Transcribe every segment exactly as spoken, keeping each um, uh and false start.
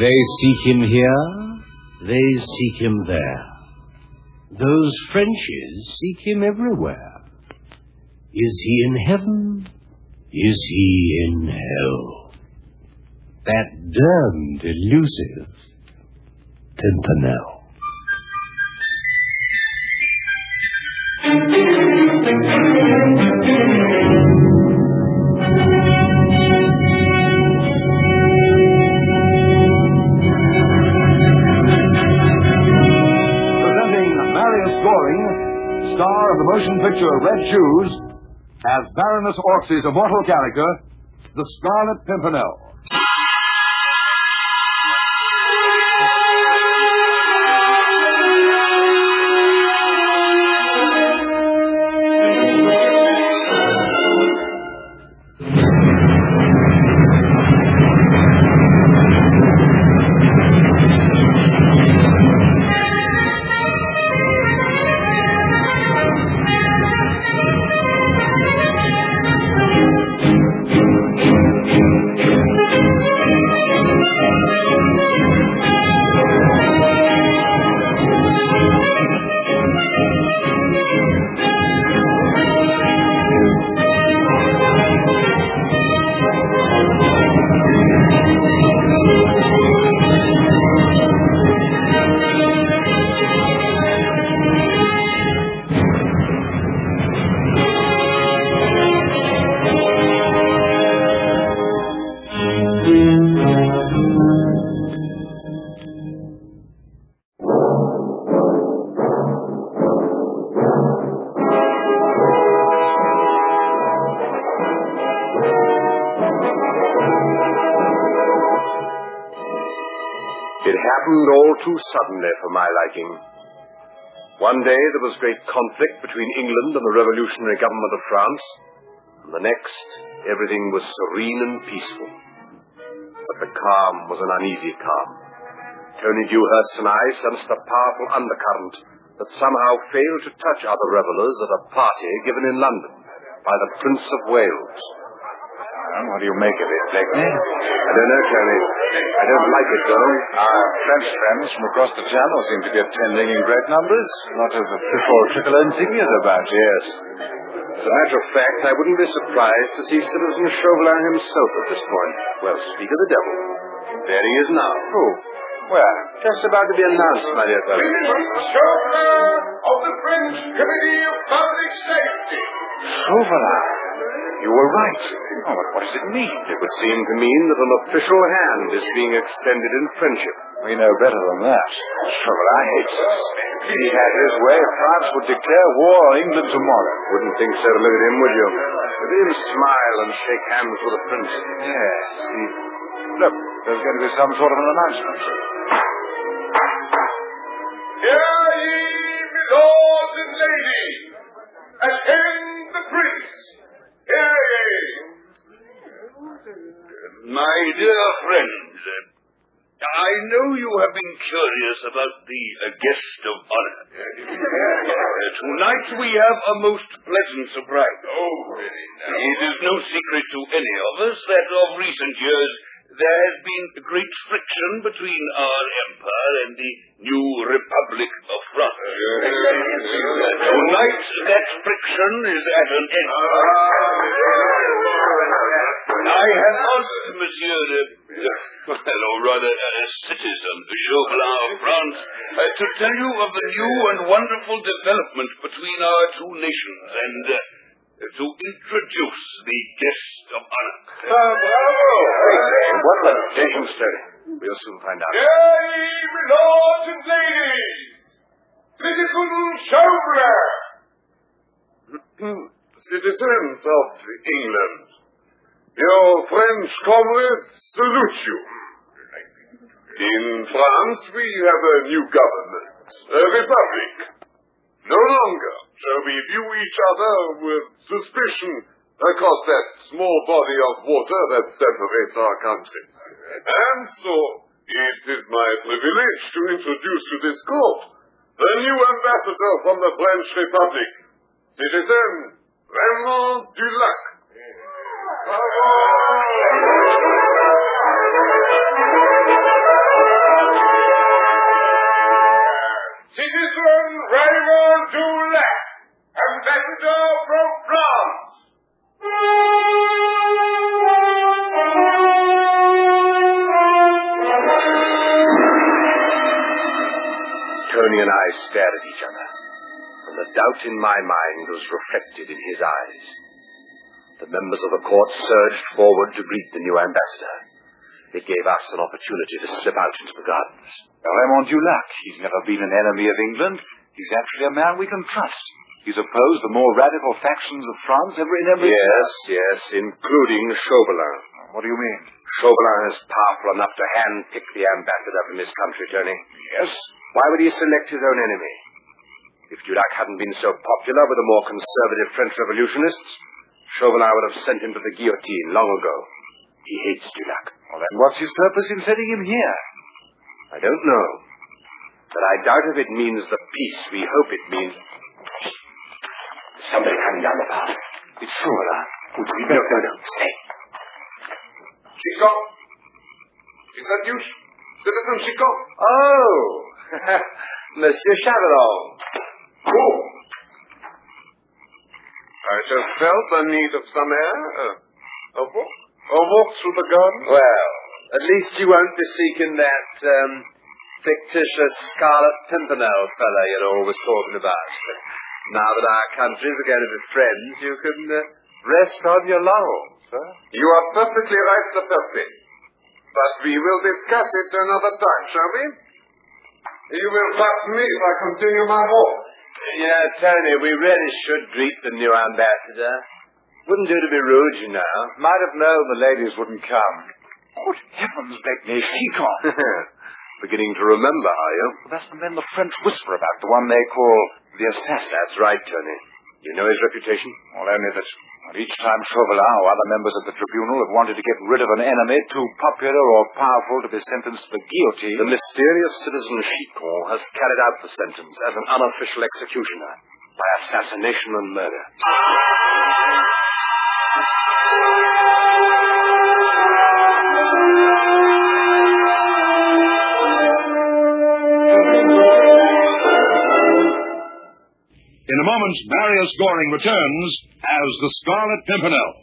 They seek him here, they seek him there. Those Frenchies seek him everywhere. Is he in heaven? Is he in hell? That damned elusive Pimpernel. Star of the motion picture Red Shoes, as Baroness Orcsy's immortal character, the Scarlet Pimpernel. It happened all too suddenly for my liking. One day there was great conflict between England and the revolutionary government of France, and the next everything was serene and peaceful. But the calm was an uneasy calm. Tony Dewhurst and I sensed a powerful undercurrent that somehow failed to touch other revelers at a party given in London by the Prince of Wales. Well, what do you make of it, Blakeney? I don't know, Tony. I don't like it, though. Our French friends from across the Channel seem to be attending in great numbers. A lot of official tricolor insignias about. Yes. As a matter of fact, I wouldn't be surprised to see Citizen Chauvelin himself at this point. Well, speak of the devil. There he is now. Who? Where? Just about to be announced, my dear fellow. Citizen Chauvelin of the French Committee of Public Safety. Chauvelin. You were right. Oh, but what does it mean? It would seem to mean that an official hand is being extended in friendship. We know better than that. Chauvelin hates us. If he had his way, France would declare war on England tomorrow. Wouldn't think so to look at him, would you? Look at him smile and shake hands with a prince. Yes. He... Look, there's going to be some sort of an announcement. Hear ye, my lords and ladies, attend the prince. Hear ye. My dear friends, I know you have been curious about the uh, guest of honor. Uh, tonight we have a most pleasant surprise. Oh, very nice. It is no secret to any of us that of recent years there has been great friction between our empire and the new Republic of France. Tonight that friction is at an end. I have asked Monsieur, uh, well, or rather, a citizen, Chauvelin of France, uh, to tell you of the new and wonderful development between our two nations and uh, to introduce the guest of honor. Uh, bravo! What the damn story? We'll soon find out. Hear ye, my lords and ladies, Citizen Chauvelin. Citizens of England, your French comrades salute you. In France, we have a new government, a republic. No longer shall we view each other with suspicion across that small body of water that separates our countries. And so, it is my privilege to introduce to this court the new ambassador from the French Republic, Citizen Raymond Dulac. Bravo! Citizen Raymond Dulac, ambassador from France. Tony and I stared at each other, and the doubt in my mind was reflected in his eyes. The members of the court surged forward to greet the new ambassador. It gave us an opportunity to slip out into the gardens. Raymond Dulac, he's never been an enemy of England. He's actually a man we can trust. He's opposed the more radical factions of France every in every... Yes, yes, including Chauvelin. What do you mean? Chauvelin is powerful enough to hand-pick the ambassador from his country, Tony. Yes? Why would he select his own enemy? If Dulac hadn't been so popular with the more conservative French revolutionists, Chauvelin would have sent him to the guillotine long ago. He hates Dulac. Well, then what's his purpose in sending him here? I don't know. But I doubt if it means the peace we hope it means. Somebody coming down the path. It's Chauvelin. No, no, no, no. Stay. Chicot? Is that you, Citizen Chicot? Oh! Monsieur Chauvelin. Oh! I just felt the need of some air. Uh, a walk? A walk through the garden? Well, at least you won't be seeking that um, fictitious Scarlet Pimpernel fellow you're always talking about. Now that our countries are going to be friends, you can uh, rest on your laurels, huh? You are perfectly right, Sir Percy. But we will discuss it another time, shall we? You will trust me if I continue my walk. Yeah, Tony, we really should greet the new ambassador. Wouldn't do to be rude, you know. Might have known the ladies wouldn't come. Good heavens, Blakeney, Chicot. Beginning to remember, are you? Well, that's the man the French whisper about, the one they call the assassin. That's right, Tony. You know his reputation? Well, only that each time Chauvelin or other members of the tribunal have wanted to get rid of an enemy too popular or powerful to be sentenced to the guillotine... The mysterious citizen Chicot has carried out the sentence as an unofficial executioner by assassination and murder. In a moment, Marius Goring returns as the Scarlet Pimpernel.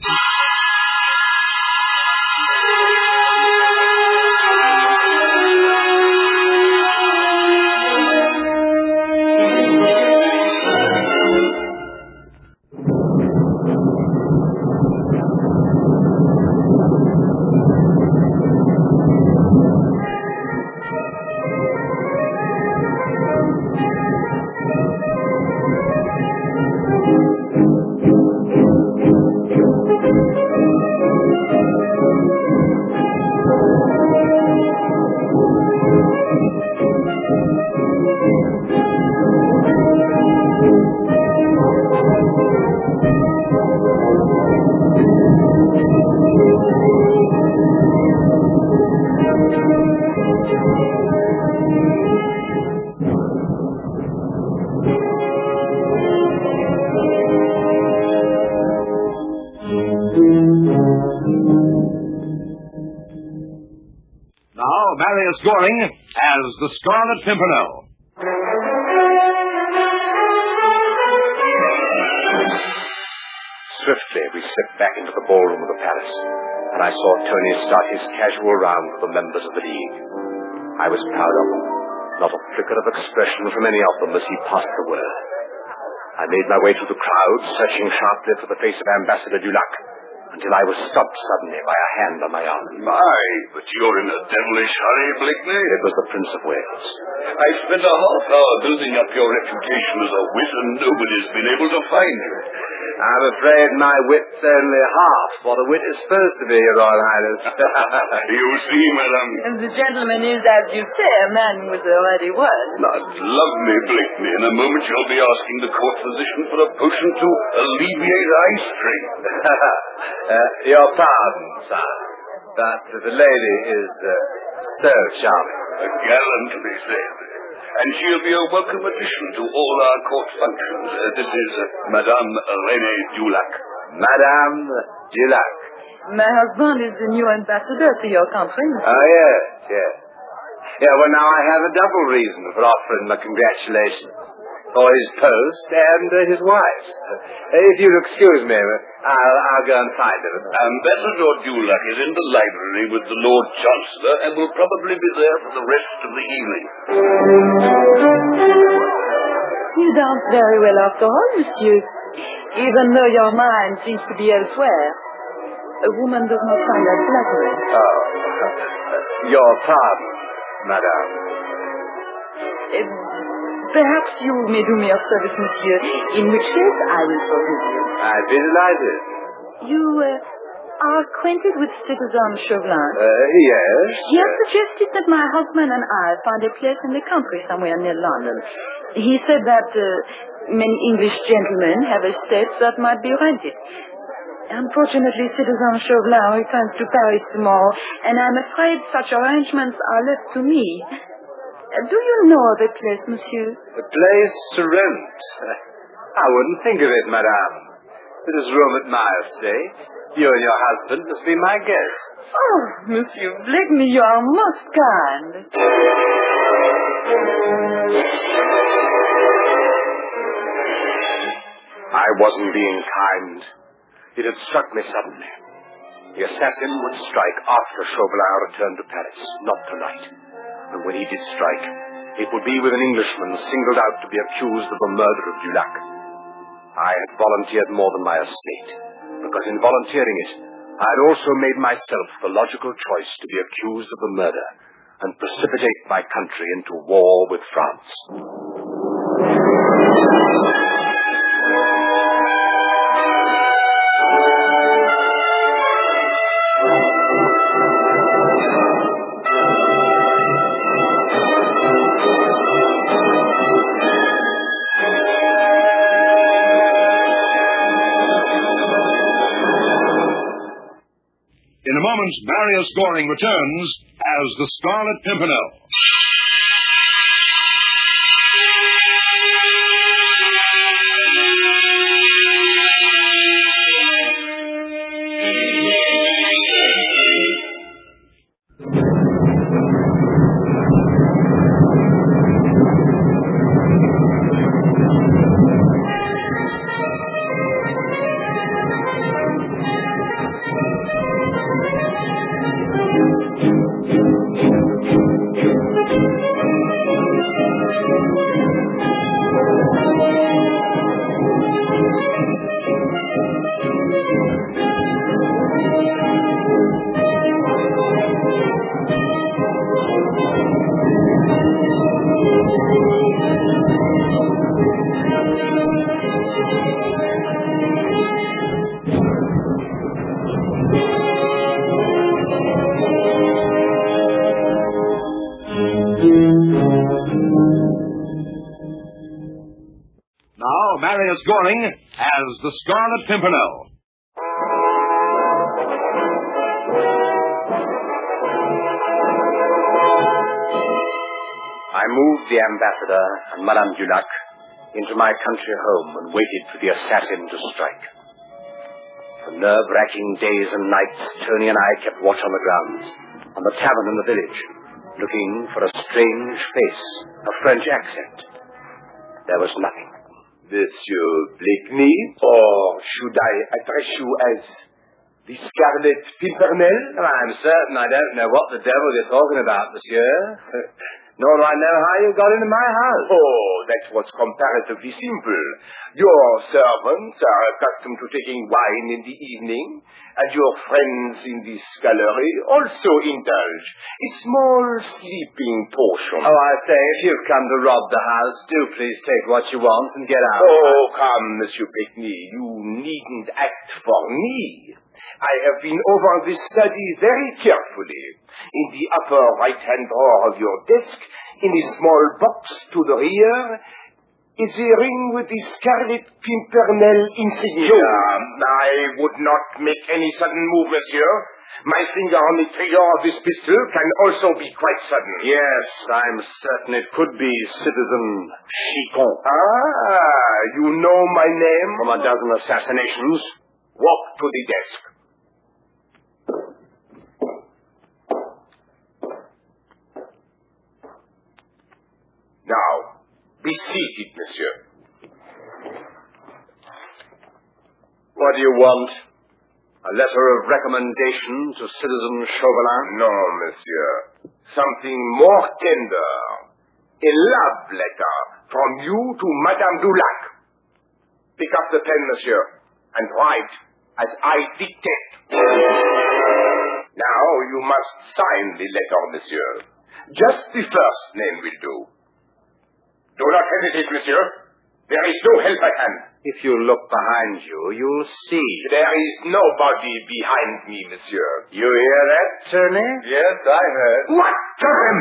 Marius Goring as the Scarlet Pimpernel. Swiftly, we slipped back into the ballroom of the palace, and I saw Tony start his casual round with the members of the League. I was proud of him. Not a flicker of expression from any of them as he passed the word. I made my way through the crowd, searching sharply for the face of Ambassador Dulac, until I was stopped suddenly by a hand on my arm. My, but you're in a devilish hurry, Blakeney. It was the Prince of Wales. I spent a half hour building up your reputation as a wit, and nobody's been able to find you. I'm afraid my wit's only half what a wit is supposed to be, Your Royal Highness. You see, madam. And the gentleman is, as you say, a man with a ready word. Not lovely, Blakeney. In a moment you'll be asking the court physician for a potion to alleviate eye strain. uh, your pardon, sir, but the lady is uh, so charming. Gallantly said. And she'll be a welcome addition to all our court functions. Uh, this is uh, Madame Renée Dulac. Madame Dulac. My husband is the new ambassador to your country, monsieur. Oh, yes, yes. Yeah, well, now I have a double reason for offering my congratulations. For his post and uh, his wife. Uh, if you'll excuse me, I'll, I'll go and find him. Ambassador Dulac is in the library with the Lord Chancellor and will probably be there for the rest of the evening. You dance very well after all, monsieur. Even though your mind seems to be elsewhere. A woman does not find that flattering. Oh, your pardon, madame. Uh, perhaps you may do me a service, monsieur, in which case I will forgive you. I'd be delighted. You uh, are acquainted with Citizen Chauvelin? Uh, yes. He has suggested that my husband and I find a place in the country somewhere near London. He said that uh, many English gentlemen have estates that might be rented. Unfortunately, Citizen Chauvelin returns to Paris tomorrow, and I'm afraid such arrangements are left to me. Do you know of a place, monsieur? A place to rent? I wouldn't think of it, madame. There is room at my estate. You and your husband must be my guests. Oh, Monsieur Blakeney, you are most kind. I wasn't being kind. It had struck me suddenly. The assassin would strike after Chauvelin returned to Paris, not tonight. And when he did strike, it would be with an Englishman singled out to be accused of the murder of Dulac. I had volunteered more than my estate, because in volunteering it, I had also made myself the logical choice to be accused of the murder and precipitate my country into war with France. In a moment, Marius Goring returns as the Scarlet Pimpernel. Now, Marius Goring as the Scarlet Pimpernel. I moved the ambassador and Madame Dulac into my country home and waited for the assassin to strike. For nerve-wracking days and nights, Tony and I kept watch on the grounds, on the tavern in the village, looking for a strange face, a French accent. There was nothing. Monsieur Blakeney, or should I address you as the Scarlet Pimpernel? I'm certain I don't know what the devil you're talking about, monsieur. Nor do I know how you got into my house. Oh, that was comparatively simple. Your servants are accustomed to taking wine in the evening, and your friends in this gallery also indulge a small sleeping portion. Oh, I say, if you've come to rob the house, do please take what you want and get out. Oh, come, Monsieur Blakeney, you needn't act for me. I have been over this study very carefully. In the upper right-hand drawer of your desk, in a small box to the rear, is a ring with the Scarlet Pimpernel insignia. I would not make any sudden move, monsieur. My finger on the trigger of this pistol can also be quite sudden. Yes, I'm certain it could be Citizen Chicon. Ah, you know my name? From a dozen assassinations. Walk to the desk. Now, be seated, monsieur. What do you want? A letter of recommendation to Citizen Chauvelin? No, monsieur. Something more tender. A love letter from you to Madame Dulac. Pick up the pen, monsieur, and write as I dictate. Now you must sign the letter, monsieur. Just the first name will do. Do not hesitate, monsieur. There is no help at hand. If you look behind you, you'll see. There is nobody behind me, monsieur. You hear that, Tony? Yes, I heard. What to him?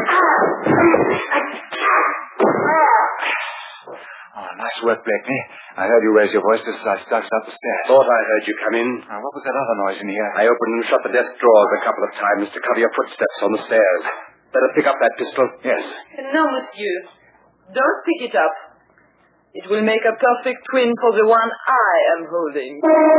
Oh, nice work, Blakeney. I heard you raise your voice just as I started up the stairs. Thought I heard you come in. Uh, what was that other noise in here? I opened and shut the desk drawers a couple of times to cover your footsteps on the stairs. Better pick up that pistol. Yes. No, monsieur. Don't pick it up. It will make a perfect twin for the one I am holding.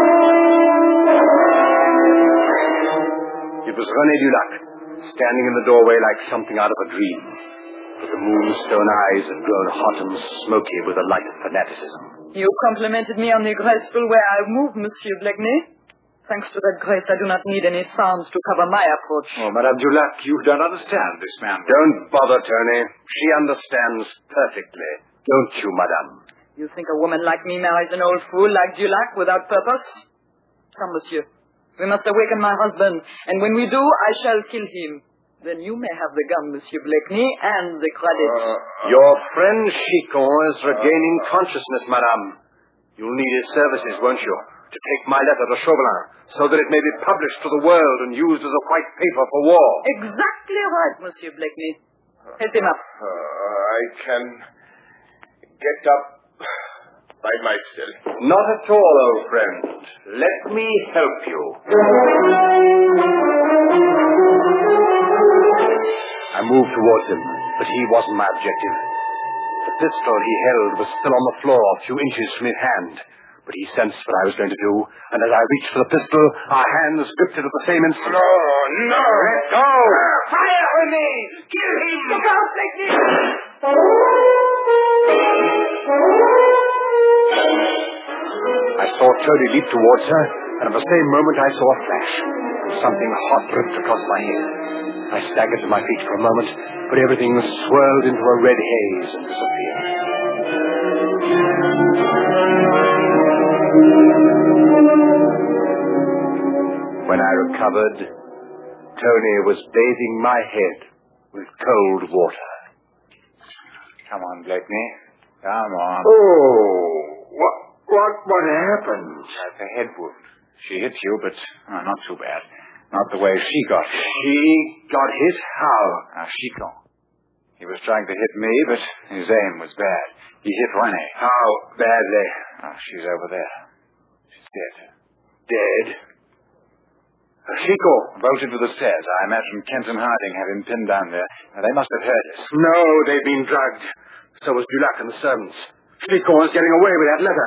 It was René Dulac, standing in the doorway like something out of a dream. But the moonstone eyes had grown hot and smoky with the light of fanaticism. You complimented me on the graceful way I move, Monsieur Blakeney. Thanks to that grace, I do not need any sounds to cover my approach. Oh, Madame Dulac, you don't understand this man. Don't bother, Tony. She understands perfectly. Don't you, madame? You think a woman like me marries an old fool like Dulac without purpose? Come, monsieur. We must awaken my husband, and when we do, I shall kill him. Then you may have the gun, Monsieur Blakeney, and the credits. Uh, Your friend Chicon is regaining consciousness, madame. You'll need his services, won't you? To take my letter to Chauvelin, so that it may be published to the world and used as a white paper for war. Exactly right, Monsieur Blakeney. Help him up. Uh, I can get up by myself. Not at all, old friend. Let me help you. I moved towards him, but he wasn't my objective. The pistol he held was still on the floor a few inches from his hand. But he sensed what I was going to do, and as I reached for the pistol, our hands gripped it at the same instant. No, no! Let go! Fire on me! Kill him! Look out, Blakeney! I saw Tony leap towards her, and at the same moment I saw a flash. Something hot ripped across my head. I staggered to my feet for a moment, but everything swirled into a red haze and disappeared. When I recovered, Tony was bathing my head with cold water. Come on, Blakeney. Come on. Oh, what, what, what happened? That's a head wound. She hit you, but uh, not too bad. Not the way she got. She got hit? How? Now, Chicon. He was trying to hit me, but his aim was bad. He hit René. How badly? Oh, she's over there. She's dead. Dead? Chico bolted to the stairs. I imagine Kent and Harding have him pinned down there. Now, they must have heard us. No, they've been drugged. So was Dulac and the servants. Chico is getting away with that letter.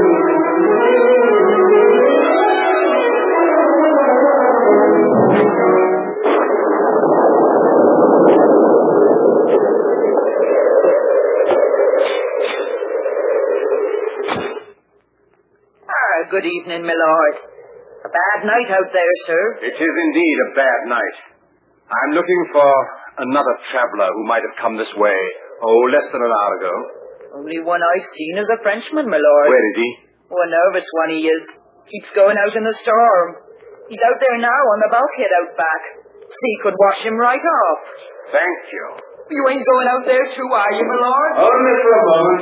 Ah, good evening, my lord. A bad night out there, sir. It is indeed a bad night. I'm looking for another traveler who might have come this way, oh, less than an hour ago. Only one I've seen is a Frenchman, my lord. Where is he? Oh, a nervous one he is. Keeps going out in the storm. He's out there now on the bulkhead out back. Sea could wash him right off. Thank you. You ain't going out there too, are you, my lord? Only for a moment.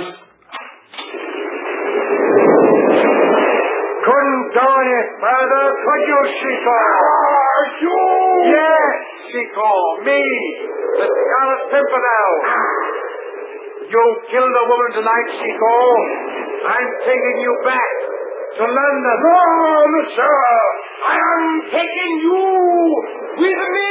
Couldn't go any further, could you, Chico? Ah, you! Yes, Chico, me, the Scarlet Pimpernel. You killed a woman tonight, Chico. I'm taking you back to London. No, monsieur! I am taking you with me!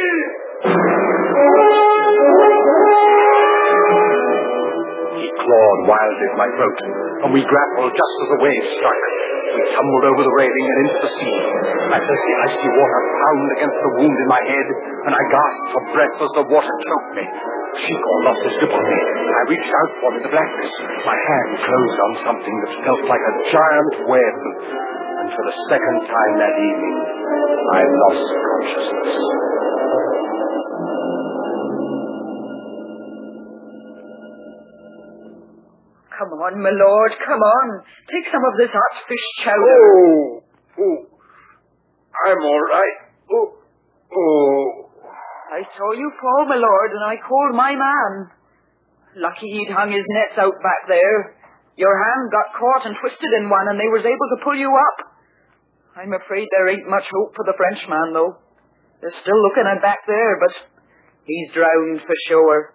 He clawed wildly at my throat, and we grappled just as the waves struck. We tumbled over the railing and into the sea. I felt the icy water pound against the wound in my head, and I gasped for breath as the water choked me. Chico lost his grip on me. I reached out for him in the blackness. My hand closed on something that felt like a giant web. And for the second time that evening, I lost consciousness. Come on, my lord, come on. Take some of this hot fish chowder. Oh, oh, I'm all right. Oh, oh. I saw you fall, my lord, and I called my man. Lucky he'd hung his nets out back there. Your hand got caught and twisted in one, and they was able to pull you up. I'm afraid there ain't much hope for the Frenchman, though. They're still looking at back there, but he's drowned for sure.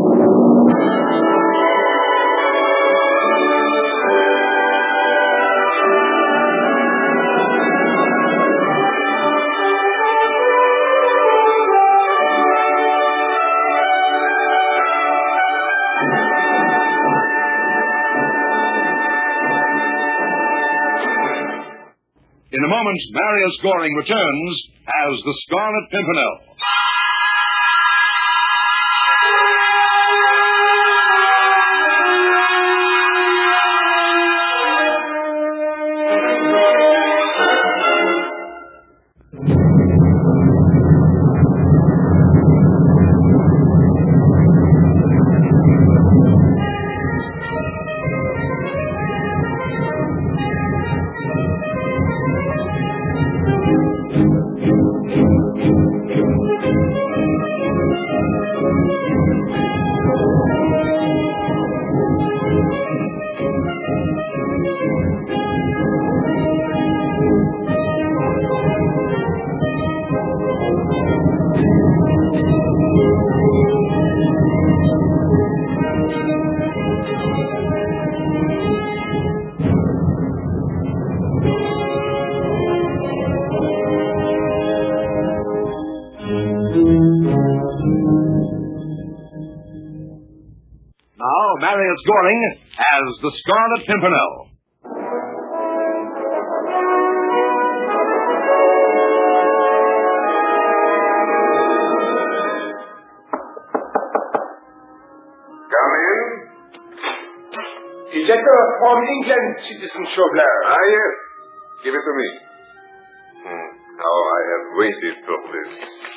In a moment, Marius Goring returns as the Scarlet Pimpernel. Marius Goring as the Scarlet Pimpernel. Come in. A letter from England, Citizen Chauvelin. Ah, yes. Give it to me. Hmm. How I have waited for this.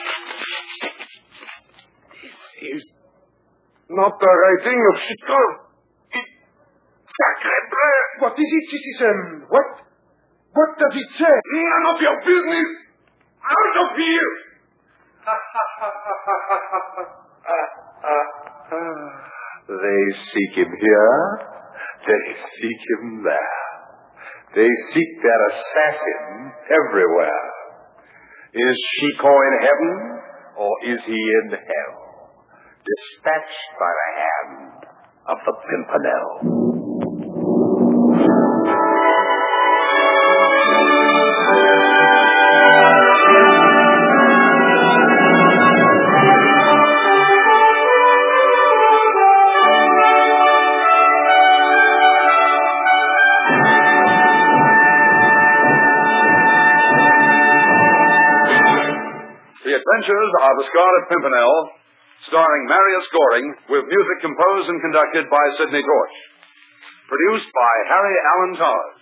This is not the writing of Chico. It... Sacre-bleu! What is it, citizen? What? What does it say? None of your business! Out of here! They seek him here. They seek him there. They seek their assassin everywhere. Is Chico in heaven, or is he in hell? Dispatched by the hand of the Pimpernel. The Adventures of the Scarlet Pimpernel, starring Marius Goring, with music composed and conducted by Sidney Torch. Produced by Harry Allen Todd.